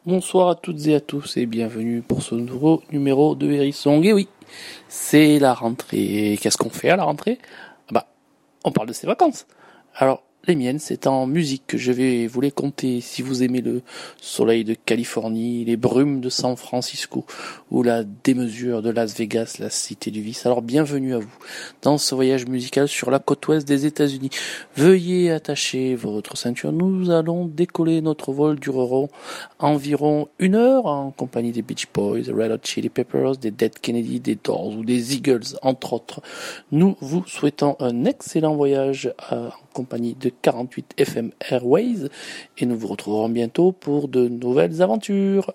Bonsoir à toutes et à tous et bienvenue pour ce nouveau numéro de Hérisson. Et oui, c'est la rentrée. Qu'est-ce qu'on fait à la rentrée ? On parle de ses vacances. Alors, les miennes, c'est en musique que je vais vous les conter. Si vous aimez le soleil de Californie, les brumes de San Francisco ou la démesure de Las Vegas, la cité du vice, alors bienvenue à vous dans ce voyage musical sur la côte ouest des États-Unis. Veuillez attacher votre ceinture. Nous allons décoller. Notre vol durera environ 1 heure en compagnie des Beach Boys, des Red Hot Chili Peppers, des Dead Kennedy, des Doors ou des Eagles, entre autres. Nous vous souhaitons un excellent voyage en compagnie de 48 FM Airways et nous vous retrouverons bientôt pour de nouvelles aventures.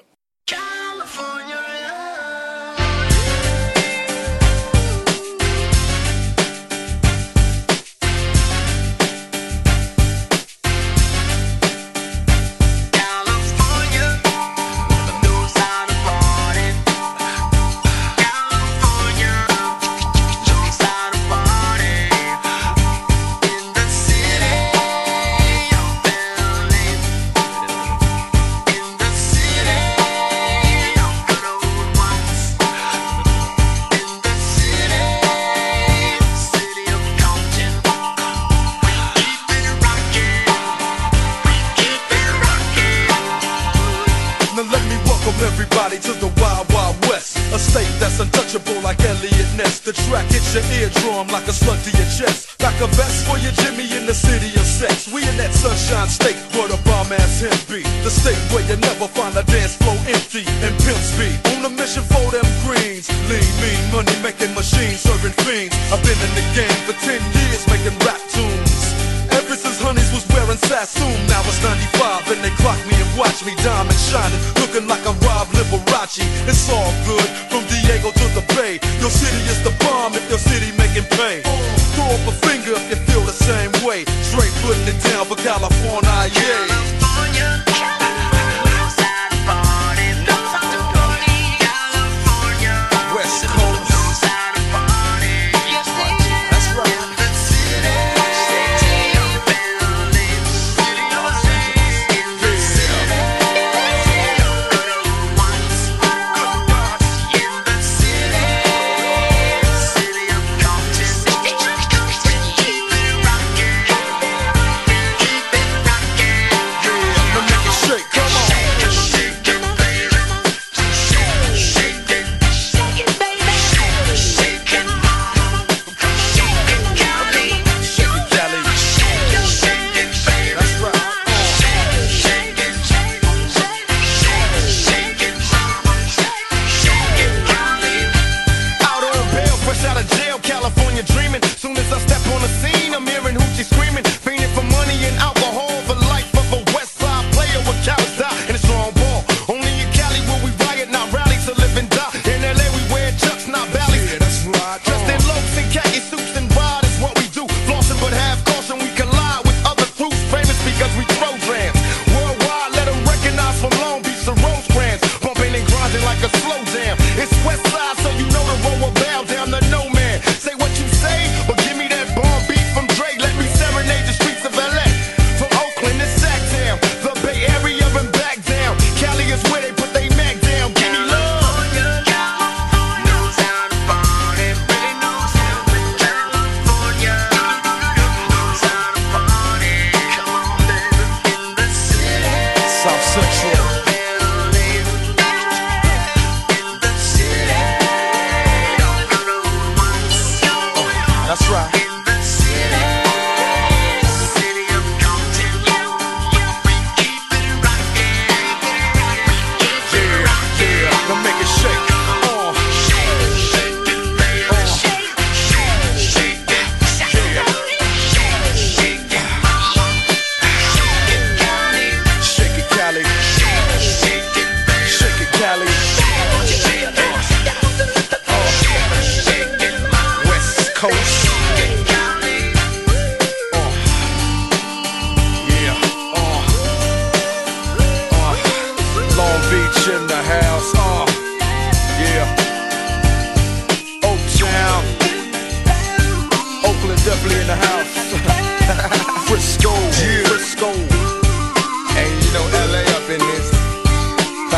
Like a slug to your chest, like a vest for your Jimmy in the city of sex. We in that sunshine state where the bomb ass him be. The state where you never find a dance floor empty and pimp speed. On a mission for them greens, lean, mean, money making machines, serving fiends. I've been in the game for 10 years making rap tunes. Ever since Honeys was wearing Sassoon, now it's 95 and they clock me and watch me diamond shining, looking like I'm Rob Liberace. It's all good from Diego to the Bay. Your city is the bomb if your city making pay. Throw up a finger if you feel the same way. Straight putting it down for California, yeah.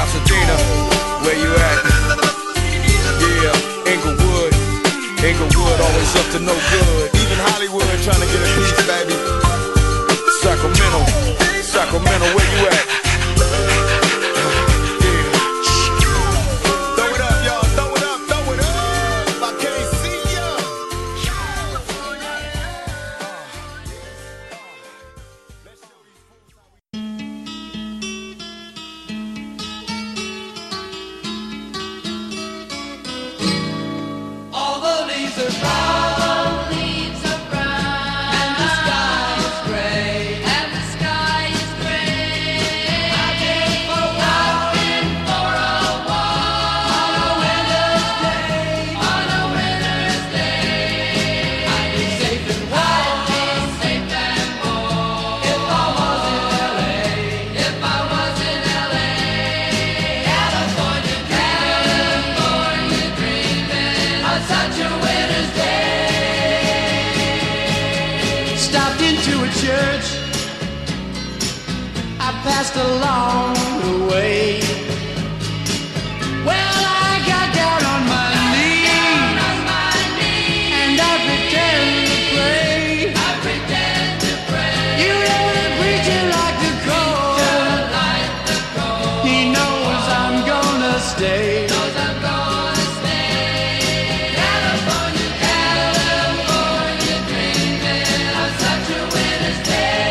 Pasadena, where you at? Yeah, Inglewood, Inglewood, always up to no good. Even Hollywood trying to get a piece, baby. Sacramento, Sacramento, where you at? Passed along the way. Well, I got down on my knees, and I pretend to pray. You know the preacher like the cold. He knows I'm gonna stay. California, California, dreaming of such a winter's day.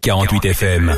48 FM.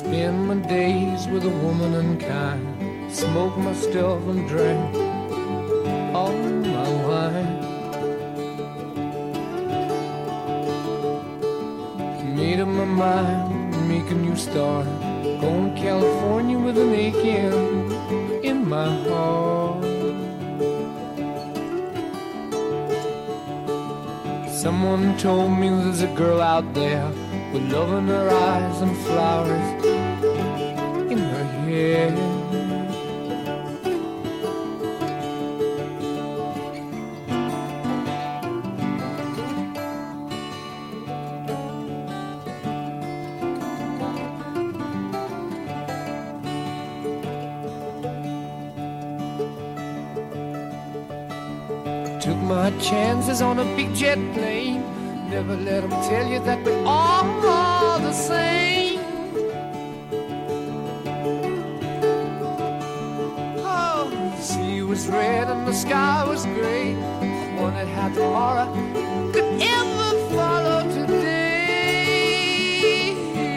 spend my days with a woman unkind, smoke my stuff and drink all my wine. Made up my mind, make a new start, going to California with an aching in my heart. Someone told me there's a girl out there with love in her eyes and flowers in her hair. Took my chances on a big jet plane. Never let them tell you that we're all the same. Oh, the sea was red and the sky was gray. I wondered how tomorrow could ever follow today.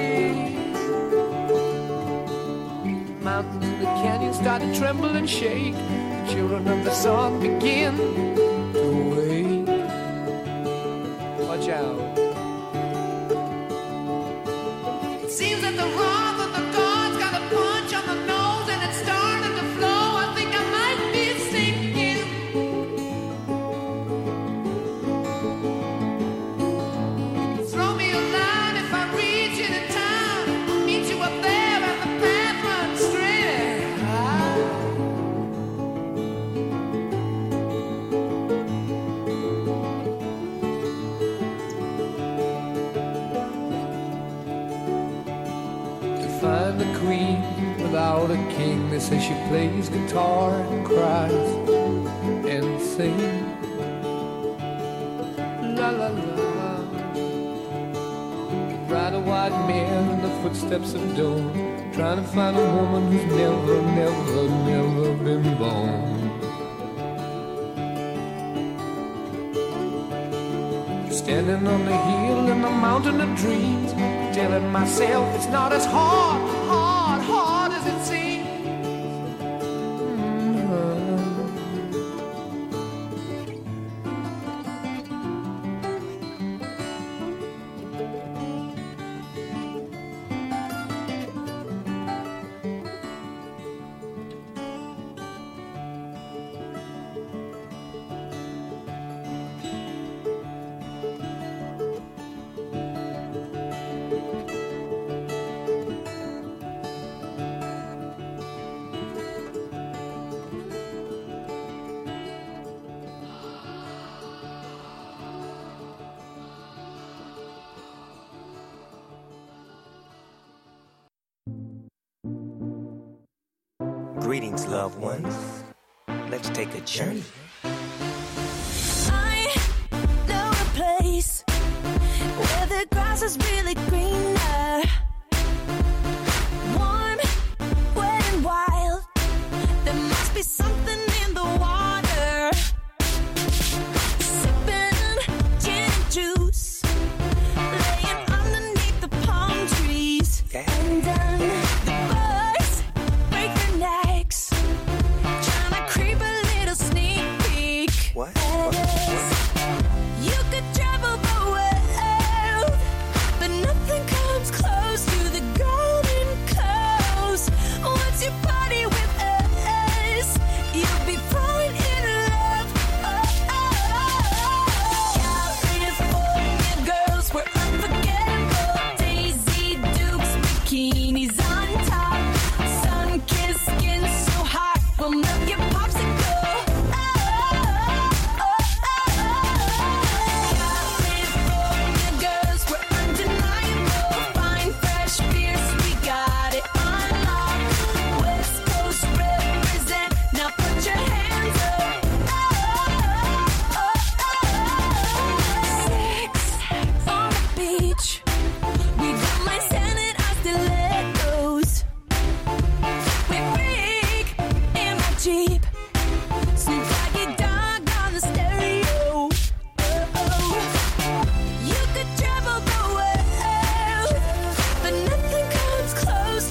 Mountains in the canyon start to tremble and shake. The children of the sun begin to wake. Watch out. It seems that the wrath of the gods got a punch on the nose and it's starting to flow. I think I might be sinking. Throw me a line if I reach it in time. Meet you up there and the path runs straight. Find the queen without a king. They say she plays guitar and cries and sings. La la la. Ride a white mare in the footsteps of dawn, trying to find a woman who's never, never, never been born. Standing on the hill in the mountain of dreams, telling myself it's not as hard as it seems. Greetings, loved ones. Let's take a journey. I know a place where the grass is really greener. Warm, wet and wild. There must be something in the water. Sipping gin and juice, laying underneath the palm trees. Yeah. And then the birds break their necks, trying to creep a little sneak peek. What? You could travel the world, but nothing comes close to the golden coast. Once you party with us, you'll be falling in love. California girls were unforgettable. Daisy Dukes, bikinis on top, sun-kissed skin so hot, we'll melt your popsicle. California girls were undeniable. Fine, fresh, fierce, we got it on lock. West Coast represent, now put your hands up. Sex on the beach, we don't mind standing our stilettos. We freak in my Jeep, Snoop Doggy Dogg on the stereo. You could travel the world, but nothing comes close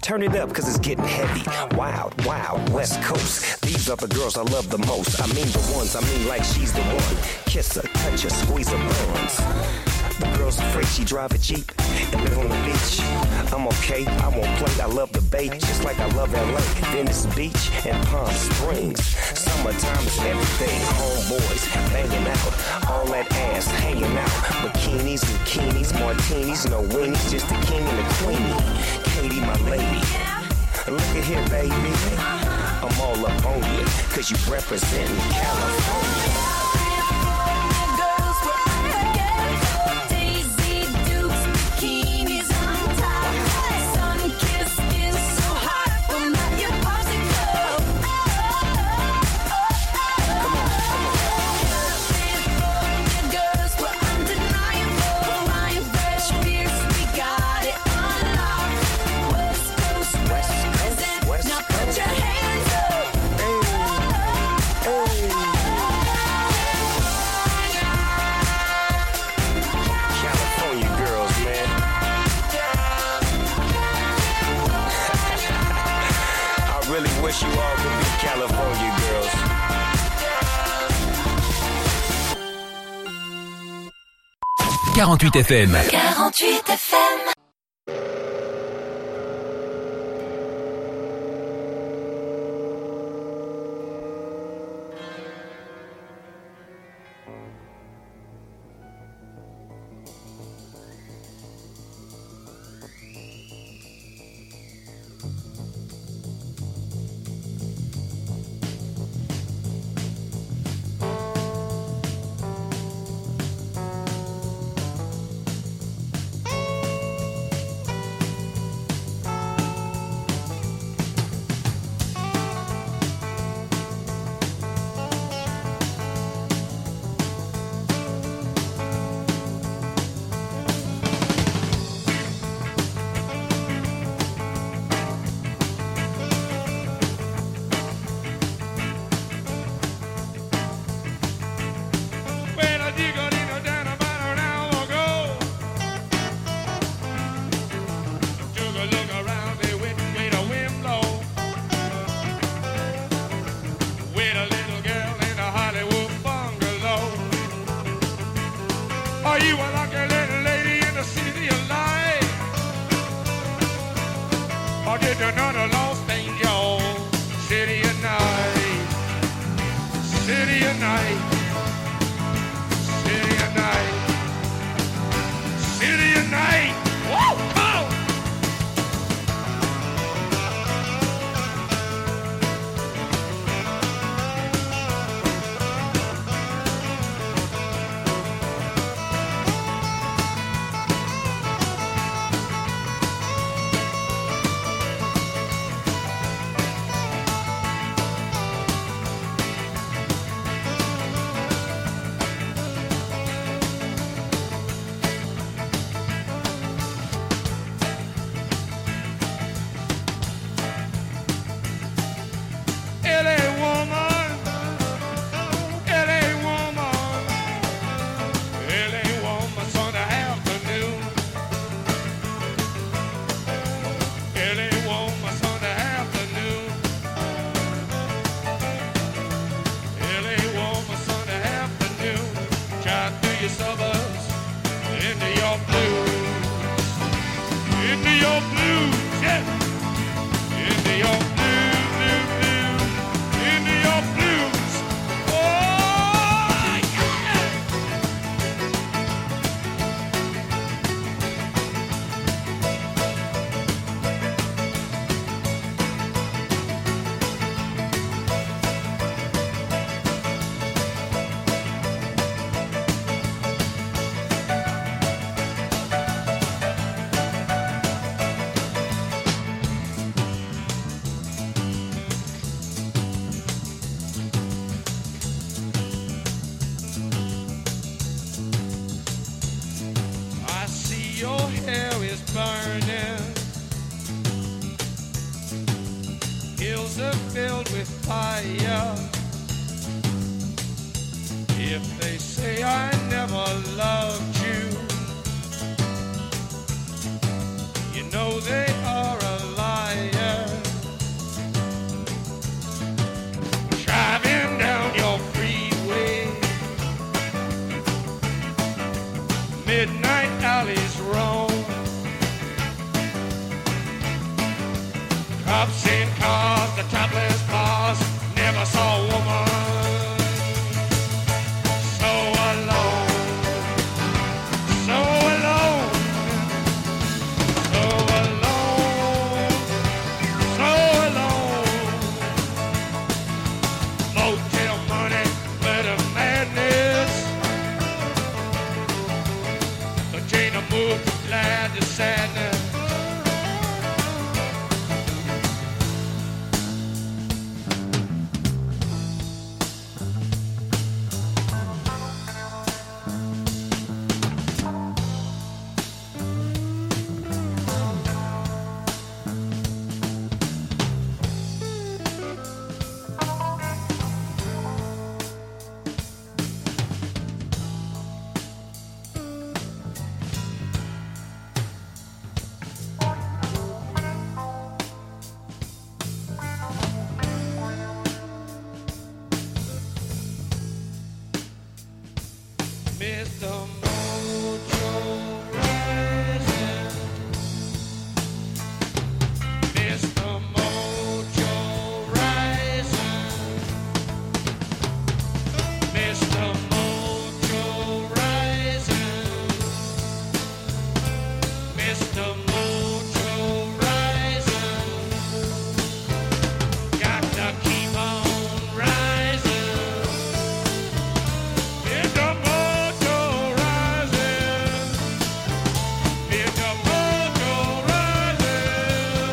Turn it up, cause it's getting heavy. Wild, wild, West Coast. These are the girls I love the most. I mean the ones, I mean like she's the one. Kiss her, touch her, squeeze her buns. The girl's afraid she drive a Jeep and live on the beach. I'm okay, I won't play, I love the bay, just like I love LA, Venice Beach and Palm Springs. Summertime is everything, homeboys banging out, all that ass hanging out. Bikinis, bikinis, martinis, no weenies, just the king and the queenie. Katie, my lady, look at here, baby. I'm all up on you, cause you representing California. Wish you all could be California girls. 48 FM. 48 FM. They are a lie. Obscene cars, the topless bars, never saw a woman so alone, so alone, so alone, so alone. Motel money, better madness. The chain of move, glad to sadness. Mr. Mojo Rising, Mr. Mojo Rising, Mr. Mojo Rising, Mr. Mojo Rising, got to keep on rising. Mr. Mojo rising, Mr. Mojo rising,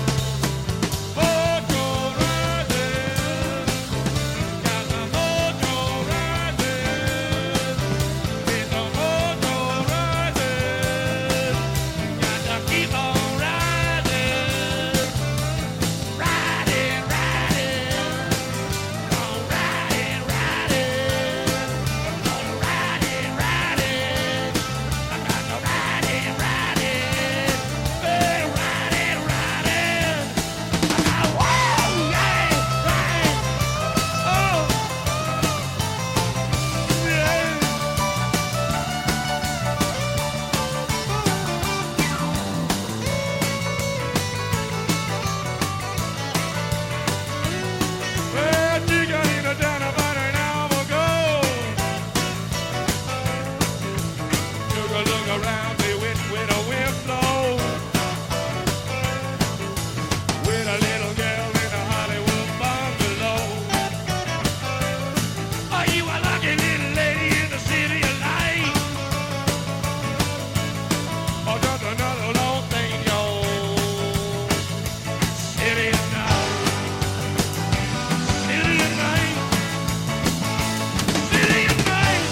Mojo rising, got the Mojo rising, Mr. Mojo rising, got to keep on rising, riding, riding, on riding, riding. Riding, riding, I got no riding, riding, hey, riding, riding. I got whoa, yeah, riding, oh, yeah. Well, she got in a down about an hour ago. Took a look around, they went with a wind blow. With a little girl in a Hollywood bungalow. Oh, you a lucky little lady in the city of light. Oh, just another long thing, yo. City of night. City of night. City of night.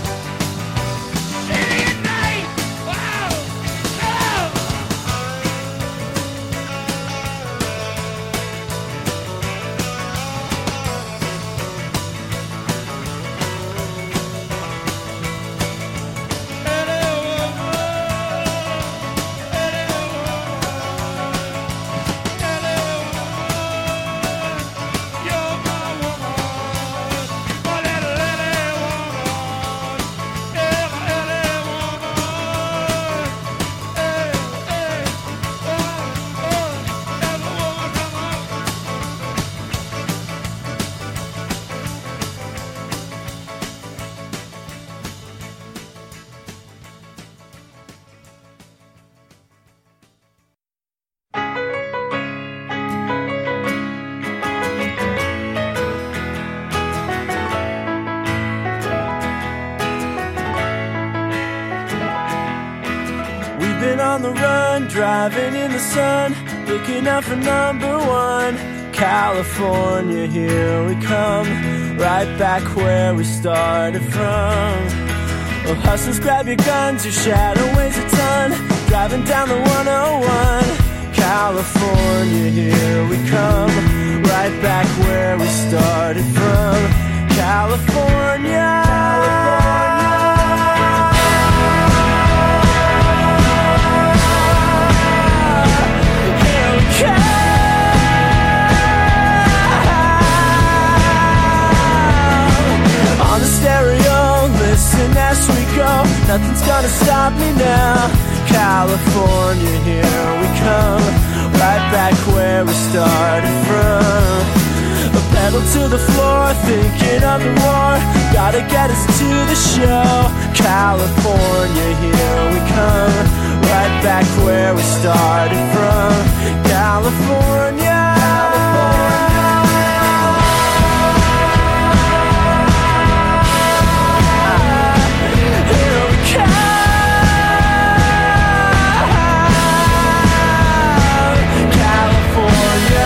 City of night. Wow. Oh. We've been on the run, driving in the sun, looking out for number one. California, here we come, right back where we started from. Well, hustlers, grab your guns, your shadow weighs a ton, driving down the 101. California, here we come, right back where we started from. California. On the stereo, listen as we go, nothing's gonna stop me now. California, here we come, right back where we started from. A pedal to the floor, thinking of the war. Gotta get us to the show. California, here we come. Right back where we started from. California. Here we come. California.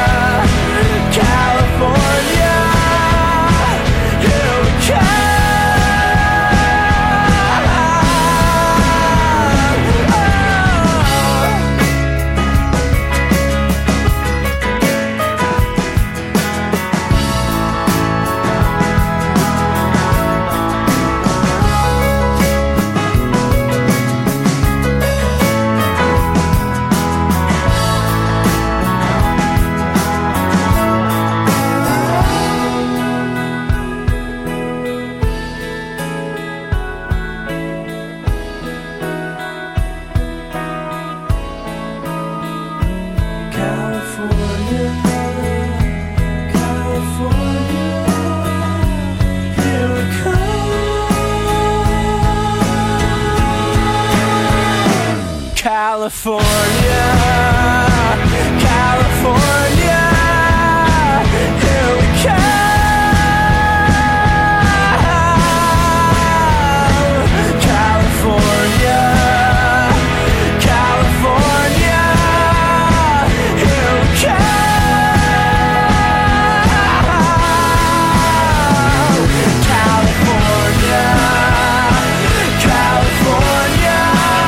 California, here we come. California, California, here we come. California, California, here we come. California, California.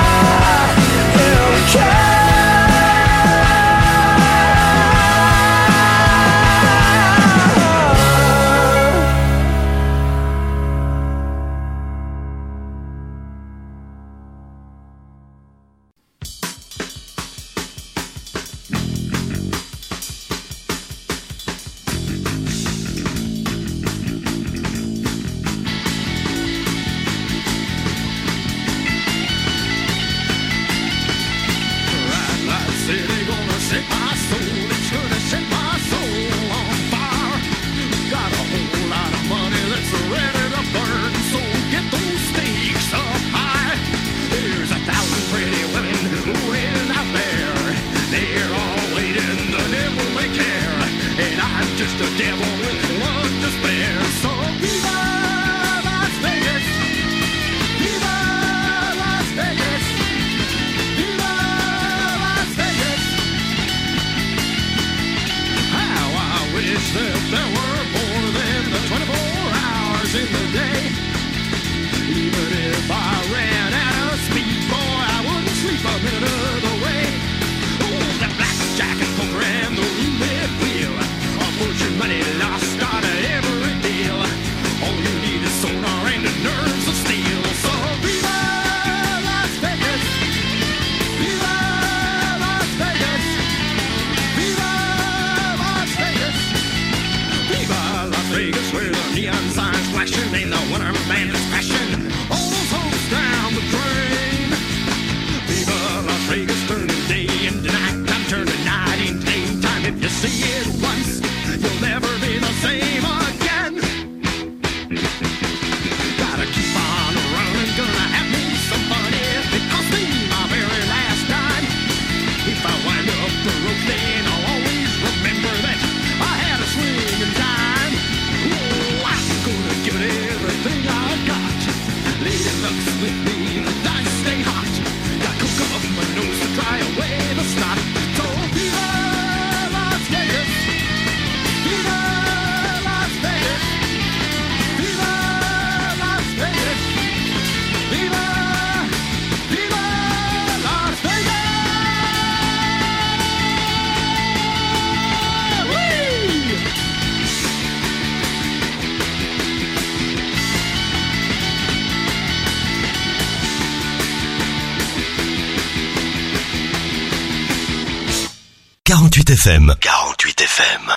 FM. 48 FM.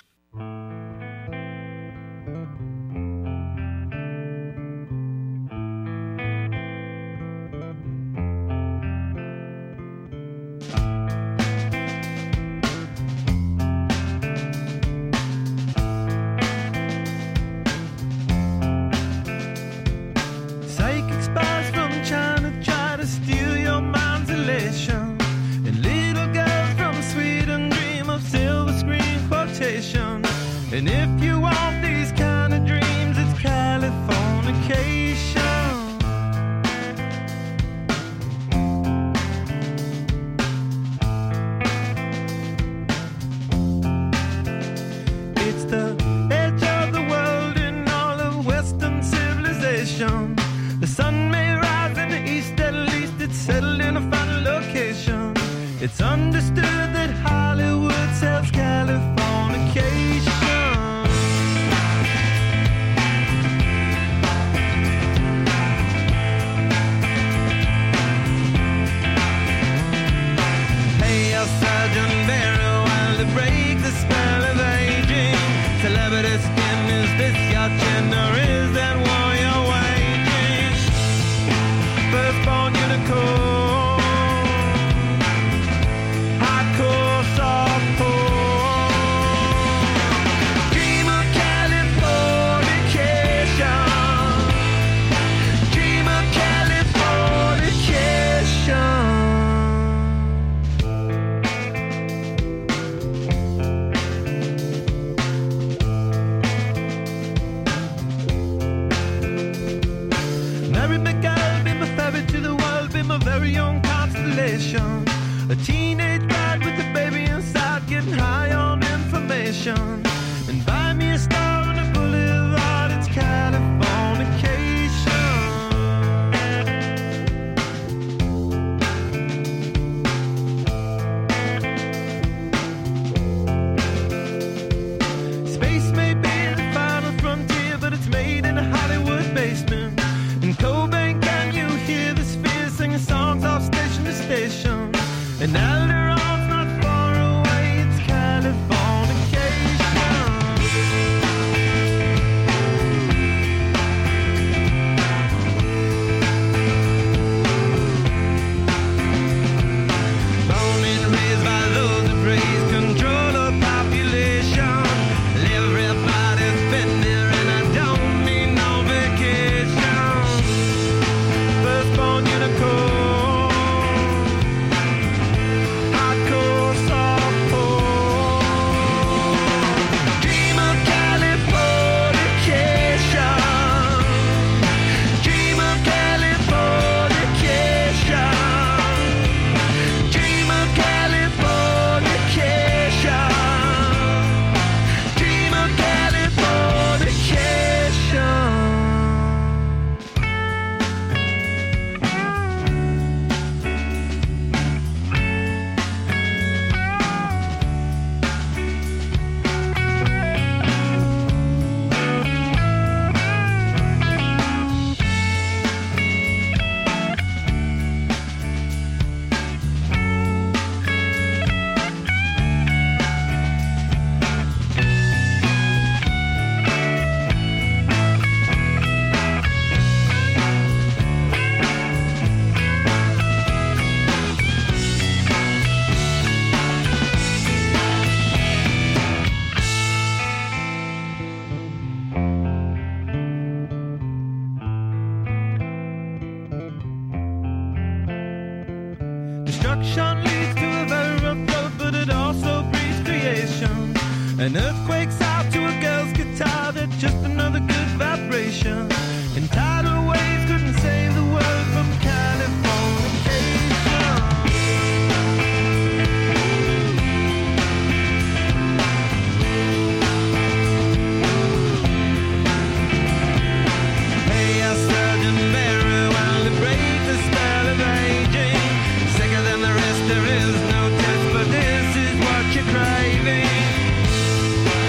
psychic spies from China try to steal your mind's elation. And little girls from Sweden dream of silver screen quotations. And if you want these kind of dreams, it's Californication. It's the edge of the world in all of Western civilization. The sun may rise in the east, at least it's settled in a final location. It's understood that Hollywood sells Californication. Hey, El Sergeant Barry, while to break the spell of aging. Celebrity skin, is this your chin or is that war you're waging? Firstborn unicorn, hardcore softcore. Dream of Californication. Dream of Californication. Mary McGill, be my ferry to the world, be my very own constellation. A teenage bride with a baby inside, getting high on information. And buy me a star on a boulevard, it's Californication. Space may be the final frontier, but it's made in a Hollywood basement. In Cobain, can you hear the sphere singing songs off station to station? And Alderon's not far away, it's Californication. Born and raised by those that praise control of population. Everybody's been there and I don't need no vacation. Firstborn unicorn, hardcore softcore. Dream of Californication. Dream of Californication. Dream of Californication. Dream of Californication. Destruction leads to a very rough road, but it also breeds creation. An earthquake's out to a girl's guitar, that's just another good vibration. And tidal waves couldn't save the world from Californication. Hey, El Sergeant Barry, while to break the spell of aging. Sicker than the rest, there is no test, but this is what you're craving.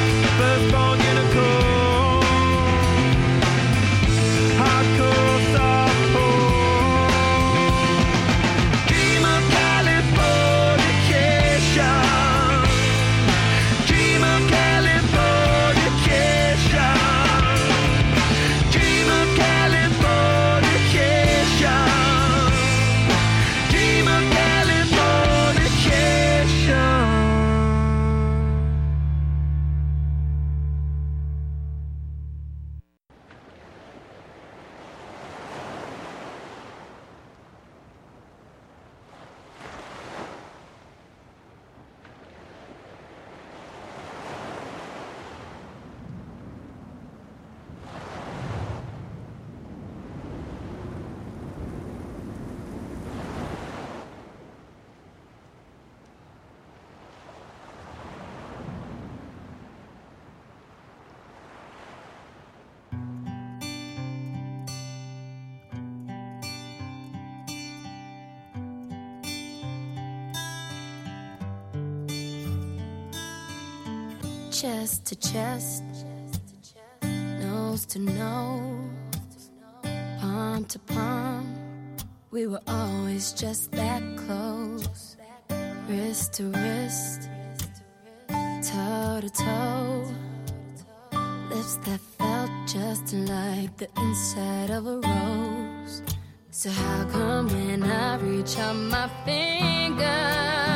chest to chest, nose to nose, palm to palm. We were always just that close, wrist to wrist, toe to toe, lips that felt just like the inside of a rose. So how come when I reach out my finger,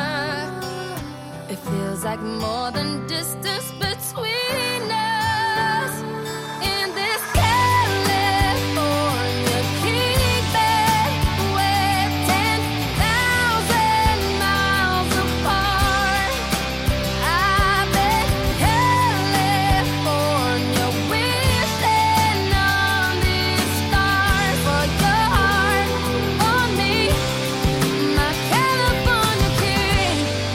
it feels like more than distance between us? In this California king bed, we're 10,000 miles apart. I bet California wishing on these stars for your heart on me, my California king.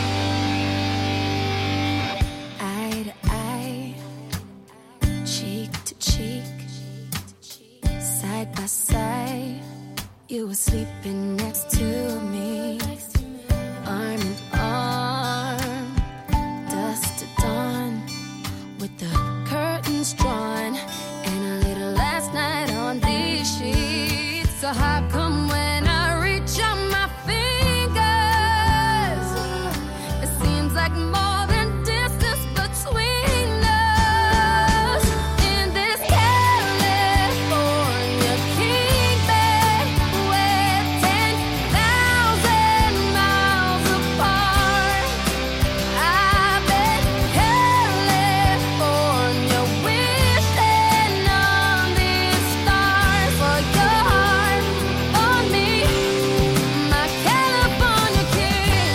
Eye to eye, cheek to cheek, side by side, you were sleeping next to me, arm in arm, dusk to dawn, with the curtains drawn, and a little last night on these sheets. So how come when I reach out my fingers, it seems like more than distance between us? In this California king bed, we're 10,000 miles apart. I bet California wishing on these stars for your heart on me, my California king.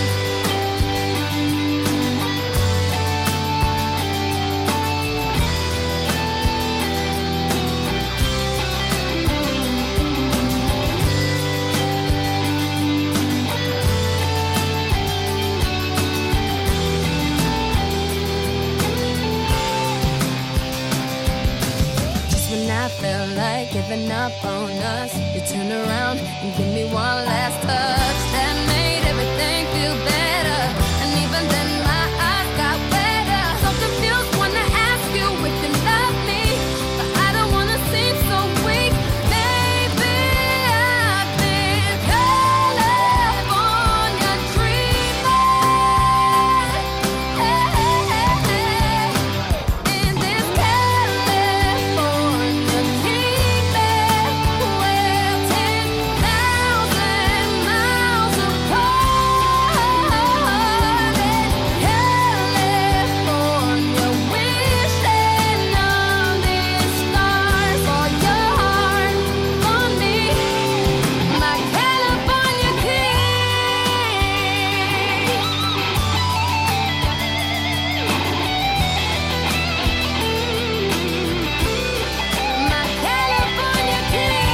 Just when I felt like giving up on us, you turn around and give me one last touch that made everything feel better. And even then my eyes got wetter. So confused when I ask you if you love me, but I don't wanna seem so weak. Maybe I've been California dreaming. In this California king bed, we're 10,000 miles apart. California wishing on these stars for your heart on me, my California king. My California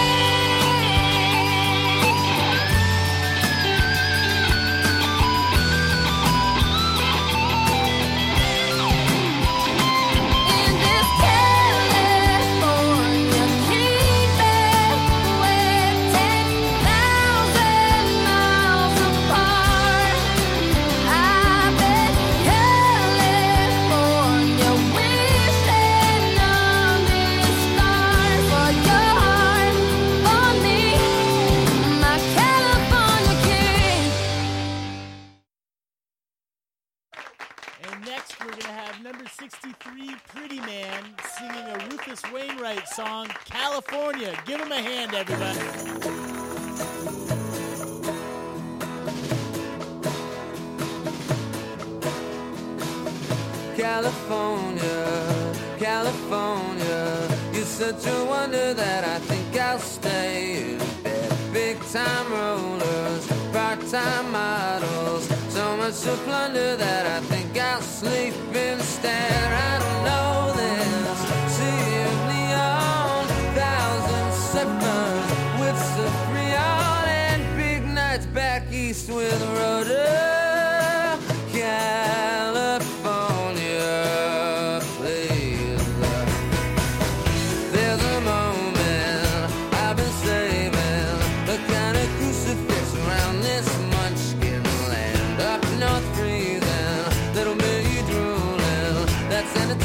In this California king bed, we're 10,000 miles apart. I bet California wishing on these stars for your heart on me, my California king. And next, we're going to have number 63, Pretty Man, singing a Rufus Wainwright song, California. Give him a hand, everybody. California, California, you're such a wonder that I think I'll stay in bed. Big time rollers, part-time models, so much to plunder that I think I'll sleep instead. I don't know this city of neon, thousand surfers with Sufrion, and big nights back east with Rhoda. California, please. There's a moment I've been saving, the kind of crucifix around this munchkin land. Up north freezing, little bit you drooling, that's anything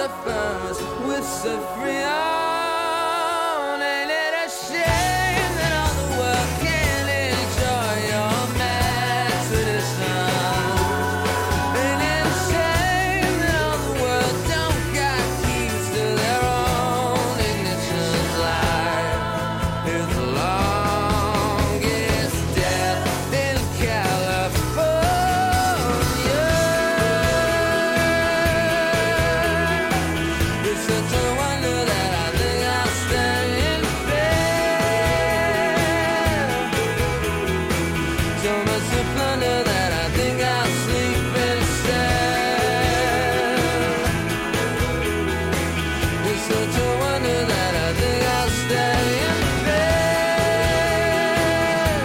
suffers with Sufrion. Ain't it a shame that all the world can't enjoy your mad tradition? Ain't it a shame that all the world don't got keys to their own ignitions? Life is the longest death in California. It's such a wonder that I think I'll stay in bed. So much to plunder that I think I'll sleep instead. It's such a wonder that I think I'll stay in bed.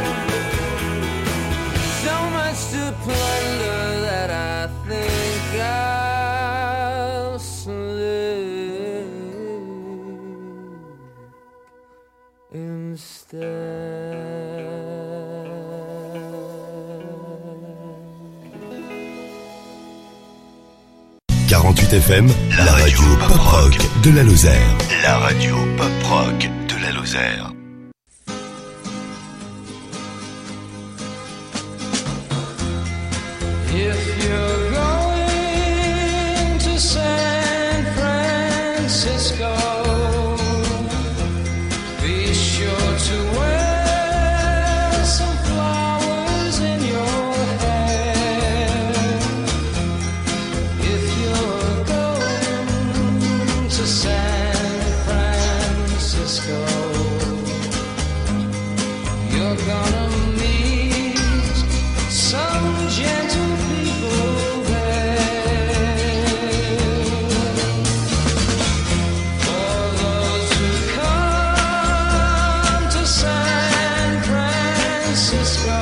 So much to plunder that I think I'll sleep instead. 48 FM, la radio pop rock de la Lozère. La radio pop rock de la Lozère. If you're going to San Francisco, be sure to wear some flowers in your hair. If you're going to San Francisco, you're gonna meet some gentle people there. For those who come to San Francisco,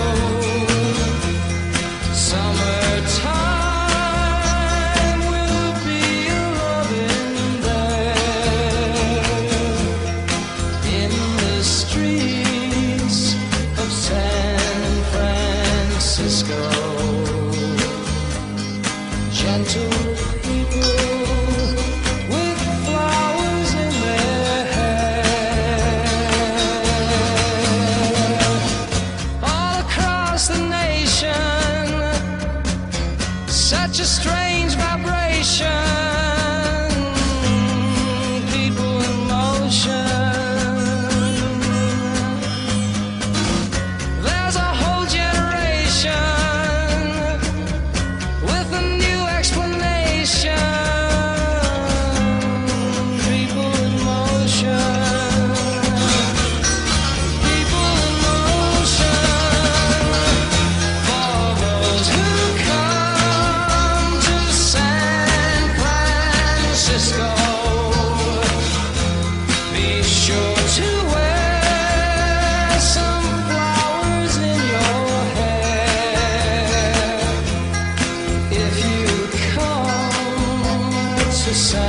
summertime will be loving there. In the streets of San Francisco, gentle people with flowers in their hair. All across the nation, such a strange vibration. People in motion. There's a whole generation with a new explanation. People in motion. People in motion. For those who come to San Francisco, be sure to wear some flowers in your hair. If you come to San